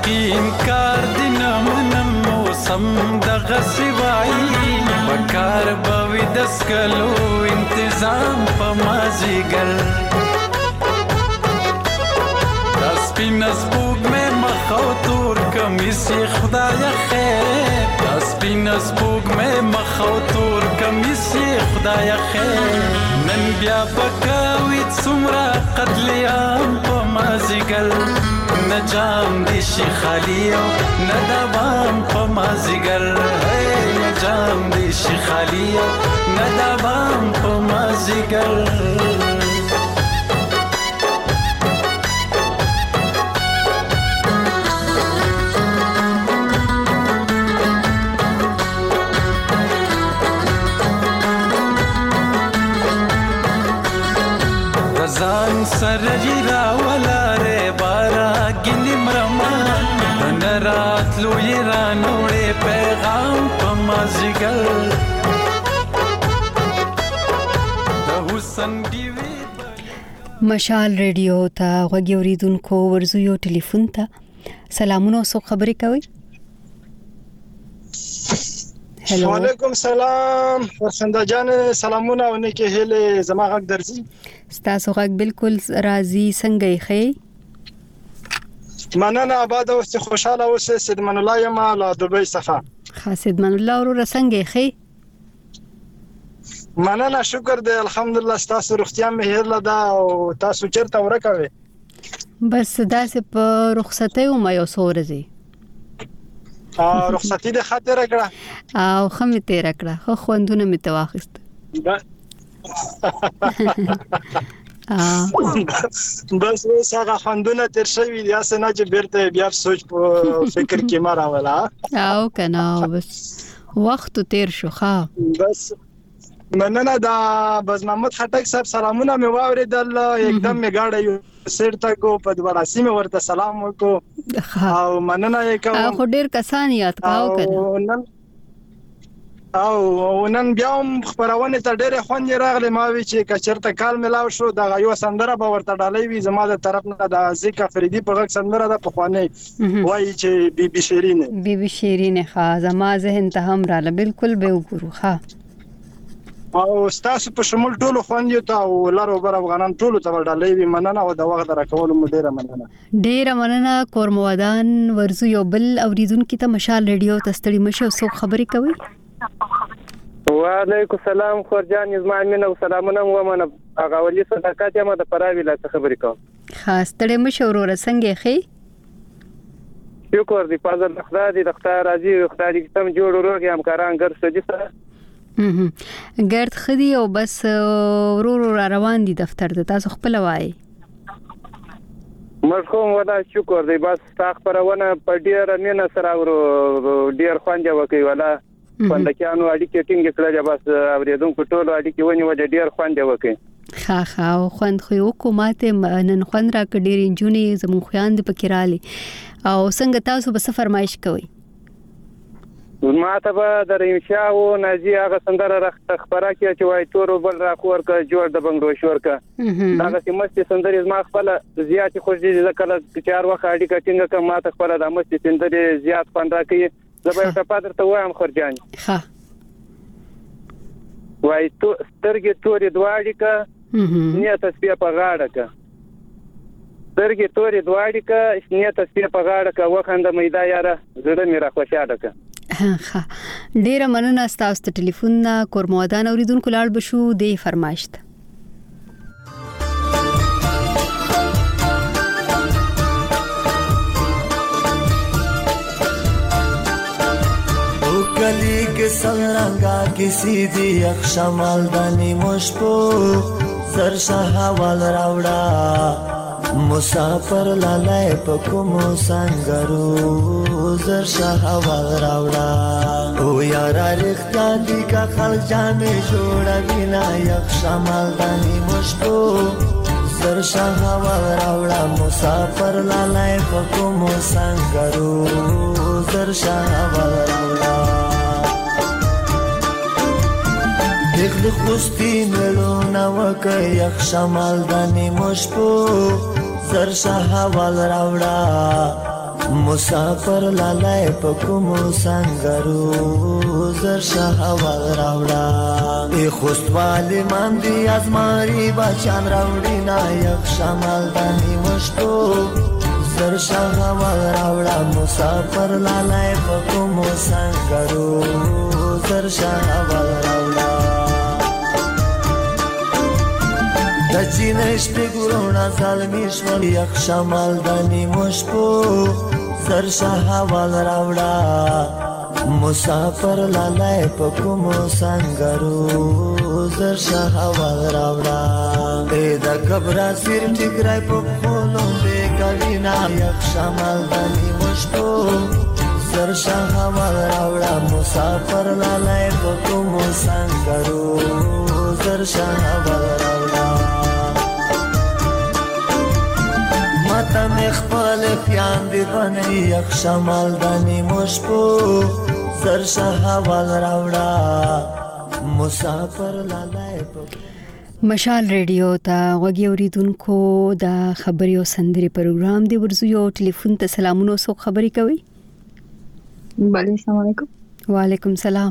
باقی انکار دی نمنم موسم دغه سوای بکار بوي دسکلو انتظام په مازیګر سپین سپوږ مې مخاو تور کمیس خدای خیر سپین سپوږ مې مخاو تور کمیس خدای خیر نن بیا پکاوي څومره قتلیام په مازیګر نه جام دي شي خالي او نه دوام په مازیګر نه جام دي شي خالي او نه دوام په مازیګر ځان سره جیرا ولاره بارا ګنی مرما نرات لوی رانوړې پیغام په مازیګر د حسن دیوی مشال ریډیو ته غوږی اوریدونکو ورزو یو ټلیفون ته سلامونه او خبرې کوي. هلو وعلیکم سلام فرخنده جان سلامونه او نیکه هله زما غږ درځي ستاسو غږ بالکل راځي څنګه یې خې مننه آباد او خوشاله اوسه سیدمن الله یم له دوبۍ څخه سیدمن الله ورو څنګه یې خې مننه شکر دې الحمدلله تاسو روغتیا مې هله دا او تاسو چیرته ورکوي بس داسې په رخصتۍ او مې اوسورځي رخصتي د خاطر کړه او خمه تیر کړه خو خوندونه می تواخست بس وسه خوندونه تر شوی یا سنا چې بیرته بیا سوچ په فکر کې ما راولا او کنه بس وخت تیر شو ښا بس مننه دا بس محمد خټک صاحب سلامونه مې واوریدل एकदम می گاډه یو سرته کو په دوړاسي مې ورته سلام وکړو او مننه یې کوم خو ډیر کسان یاد کاو کنه او نن بیا هم خبرونه ته ډېر خوند راغلی ما وی چې کچرته کال ملاو شو دا یو سندره به ورته ډالۍ وي زما د طرف نه د ذکر فریدي په غږ سندره ده په خوانه وایي چې بي شیرینه ښا زما ذهن ته هم رااله بالکل به وګورو ښا او تاسو په شمول ټولو خوندې ته او لارو بر افغانان ټولو ته ډالۍ وي مننه او د وخت راکول مو ډیره مننه کورمودان ورزو یو بل اوریدونکو ته مشال ریډیو ته ستړي مشه او خبرې کوي. وعلیکم السلام خورجان زما امین او سلامونه ومنه هغه ولې صداقت یم د پراوی لا خبرې کوم خاص ستړي مشه ورور څنګه خې شکر دی پازل خدای دې د خدای راضي خدای دې تم جوړ وروږي همکاران ګر سدي سره ګرد خدي او بس ورور روان دي دفتر ته تاسو خپل وای مرخوم ودا شکر دی بس تاخ پرونه په ډیر مینه سره ورو ډیر خوانجه وکي ولا پندکانو اړیکې ټینګ کړل بس اوریدونکو ټولو اړیکې ونی وجه ډیر خوانجه وکي خا او خوند خو حکومت نن خوند را کډیر انجونی زمو خوياند پکراله او څنګه تاسو به فرمایش کوي ما ته به در انشاء او نازي هغه سندره رخت خبره کې چې وای تور بل را خور کا جوړ د بنگلو شور کا هغه چې مست سندره ما خپل زیات خوشي ځکه چار وخت اړیکه ټینګ کړه ما ته خپل د مست سندره زیات پاند راکې زبر ته پادر ته وایم خرجان ها وای تو سترګې تورې دواړي کا نیت سپیا په غاړه کا سترګې تورې دواړي کا نیت سپیا په غاړه کا وخند میدا یاره زړه مې را خوشاله کا ها ډیره مننه تاسو ته ټلیفون نه کورمودان اوریدونکو لاړ بشو دی فرمایشت गली के संरंगा किसी दी अक्षमाल दानी मुशपो सरशाहा वाल रावड़ा मुसाफर लालाय पकुमो संगरू सरशाहा वाल रावड़ा ओ यारा रिख्ता दी का खल जाने जोड़ा बिना अक्षमाल दानी मुशपो सरशाहा वाल रावड़ा मुसाफर लालाय पकुमो संगरू सरशाहा वाल रावड़ा دغه خوستي ملونه وکي یخ شمال دني مشپو زر شاه وال راوړا مسافر لالای پکومو سنگرو زر شهوال راوڑا ای خوستوالی من دی از ماری بچان راوڑی نایق شمال دانی مشتو زر شهوال راوڑا مسافر لالای پکومو سنگرو زر شهوال راوڑا دچینش بگرونا ظلمیش ولی یک شمال دانی مشتو زر شهوال راوڑا مسافر لالای پکومو سنگرو زر شهوال راوڑا ای دا کبرا سیر ٹکرائی پکولو بے کبینا یک شمال دانی مشتو زر شهوال راوڑا مسافر لالای پکومو سنگرو زر شهوال راوڑا ماتا مخبال پیان دی بنی یک شمال دانی مشپو زر شهوال راوڑا مسافر لالای مشال ریډیو ته غوږی اوریدونکو دا خبري او سندري پروګرام دی ورزو یو ټلیفون ته سلامونه سو خبري کوي. بله السلام علیکم. وعلیکم سلام.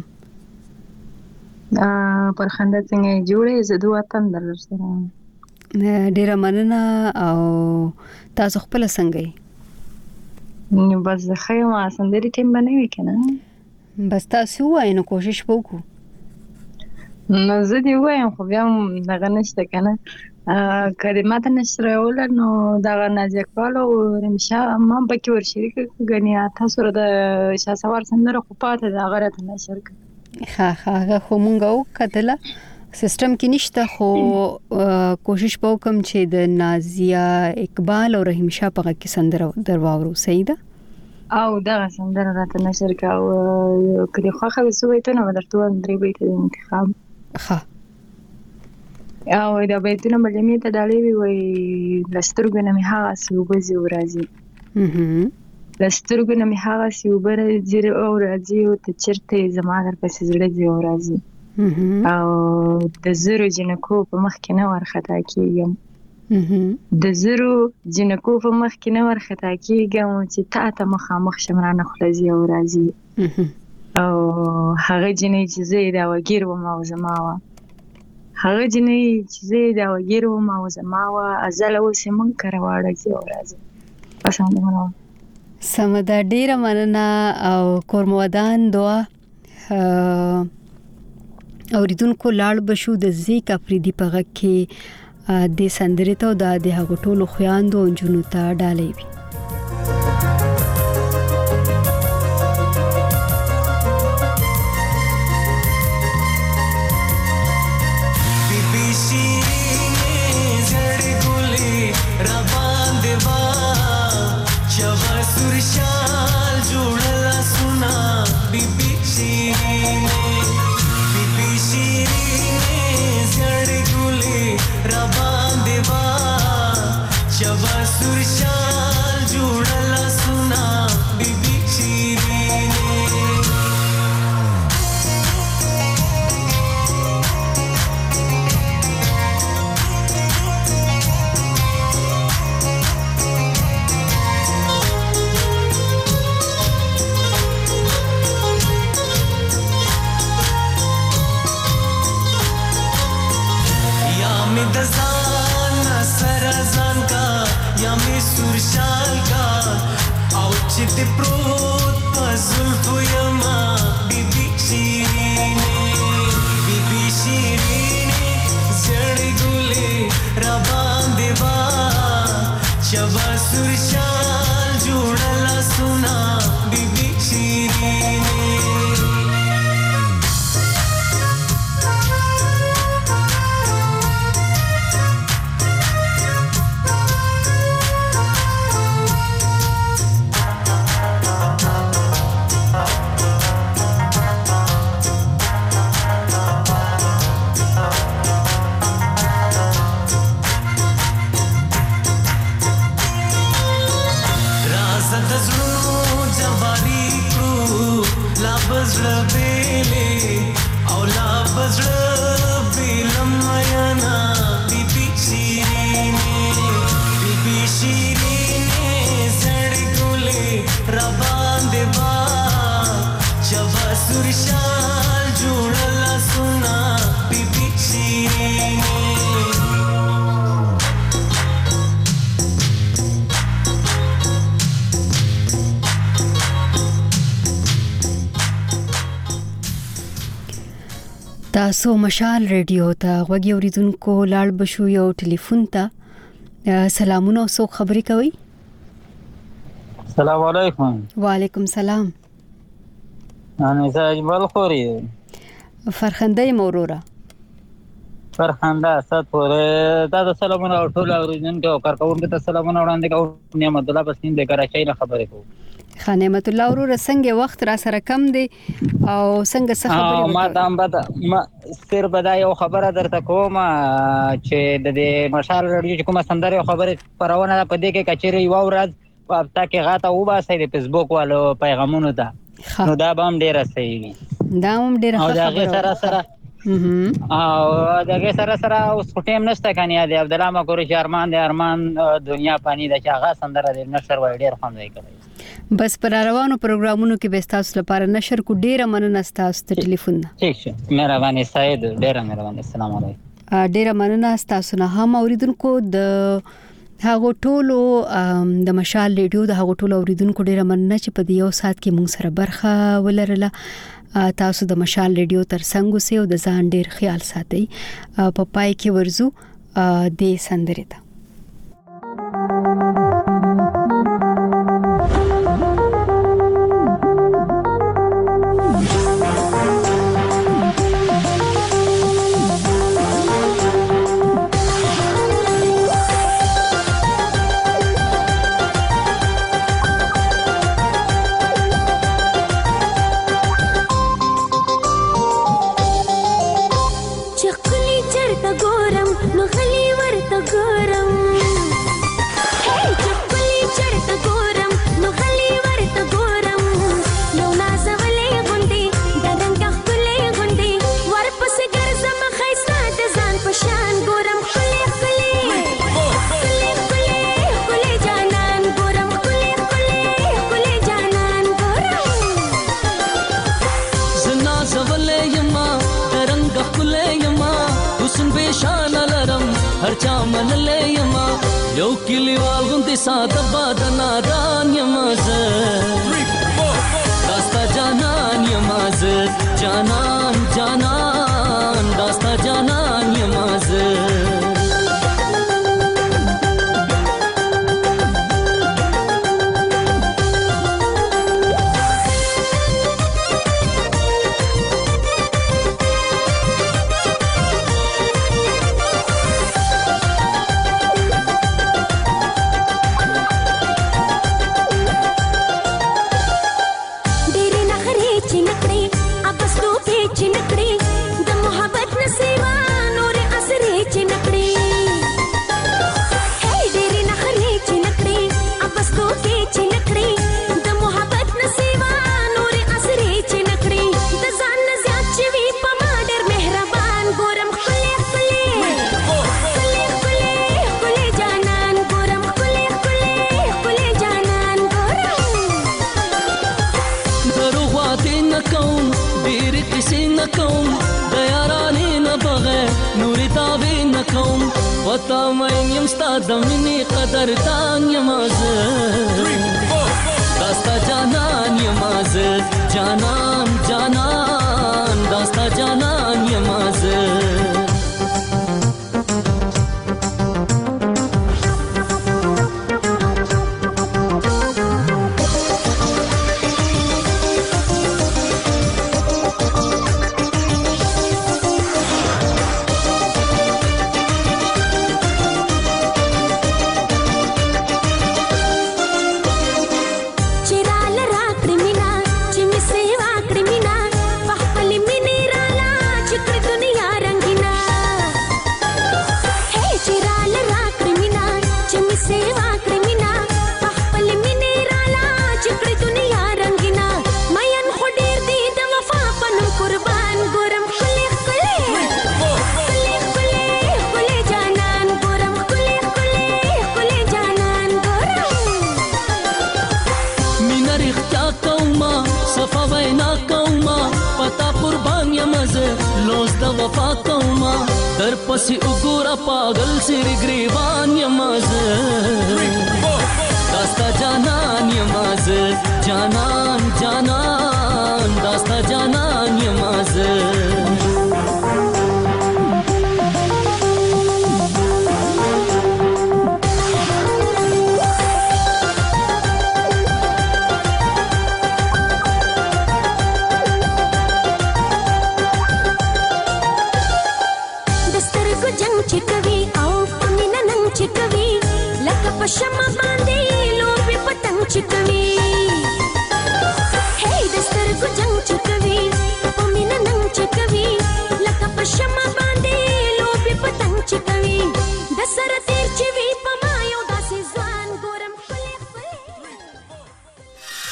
پرخنده څنګه جوړې زدو وطن درسره ډیره مننه او تاسو خپل څنګه یې؟ بس خیمه سندري ټیم باندې وکنه بس تاسو وای نو کوشش وکړو. نو زه دی وایم خو بیا دغه نشته کنه کلمات نشره ول نو دغه نازکوالو رمشه ما پکې ور شریک غنی تاسو د شاسوار سندره خو پاته د غره نشر ها خو مونږ وکړه سیستم کې نشته خو کوشش وکم چې د نازیه اقبال او رحیم شاه په کې سندره درواورو صحیح ده او دغه سندره راته نشر کا او کله خوخه وسوي ته نو درته درې بیت انتخاب ها او دا بیتونه ملمي ته ډالې وي لسترګو نه می هغه سوبزي ورازي لسترګو نه می هغه سوبرازي او راځي او ته چرته زما در پسې زړه دی ورازي او د زرو جنکو په مخ کې نه ورختا کیږم د زرو جنکو په مخ کې نه ورختا کیږم چې تا ته مخامخ شمرانه خلزي او راځي او هغه جنې چې زه دا وګیر و ما زما وا هغه جنې چې زه دا وګیر و ما زما وا ازل اوس من کرواړه چې او راځي پسند منو سمدا ډیره مننه او کورمودان دعا اوریدونکو لاړ بشو د زیک افریدي پغه کې د سندرې ته د هغو ټولو خویاندو جنو ته ډالې وي. را باندې با چبا سرشال جوړل سنا بیبي چیرینه تاسو مشال ریډیو ته غوږی اوریدونکو لاړ بشو یو ټلیفون ته سلامونه او څوک خبرې کوي السلام علیکم وعلیکم سلام انا اجمل خوري فرخنده مورورا فرخنده ستوره دا سلامونه ټول اوریدونکو او کارکونکو ته سلامونه وړاندې کوم نعمت الله بسین د کراچۍ نه خبرې کوم خانمت الله ورور څنګه وخت را سره کم دی او څنګه څه خبرې ما دام بد ما سر بدای او خبره درته کوم چې د مشال رادیو کومه سندره خبره پرونه په دې کې کچېری یو ورځ په هفته کې غاټه و باسي د فیسبوک والو پیغامونو ته نو دا به هم ډیره صحیح وي دا هم ډیره خبره او دا سره او دغه سره اوس ټیم نشته کني د عبد الله مکوري ارمان د ارمان دنیا پانی د چاغه سندره د نشر وای ډیر خوند کوي بس پر روانو پروګرامونو کې به تاسو لپاره نشر کو ډیره مننه تاسو ته ټلیفون ٹھیک شه مهرباني سید ډیره مهرباني السلام علیکم ډیره مننه تاسو نه هم اوریدونکو د هغه ټولو د مشال ریډیو د هغه ټولو اوریدونکو ډیره مننه چې په دې یو سات کې موږ سره برخه ولرله تاسو د مشال ریډیو تر څنګ اوسئ او د ځان ډیر خیال ساتئ په پای کې ورزو د سندرې ته کلیوال غوندې ساده باد نادان یمازه داستا جانان یمازه جانان جانان داستا جانان یمازه وتا مې یم ستاد منی قدر تان یمازه داستا جانان یمازه جانان جانان داستا جانان یمازه چرال را کرمینا چې می سیوا کرمینا په خپل منی را لا رښتیا کوما صفا وینا کوما پتا قربان یم زه لوز د وفا کوما در پسې وګوره پاگل سر گریوان یم زه داستا جانان یم زه جانان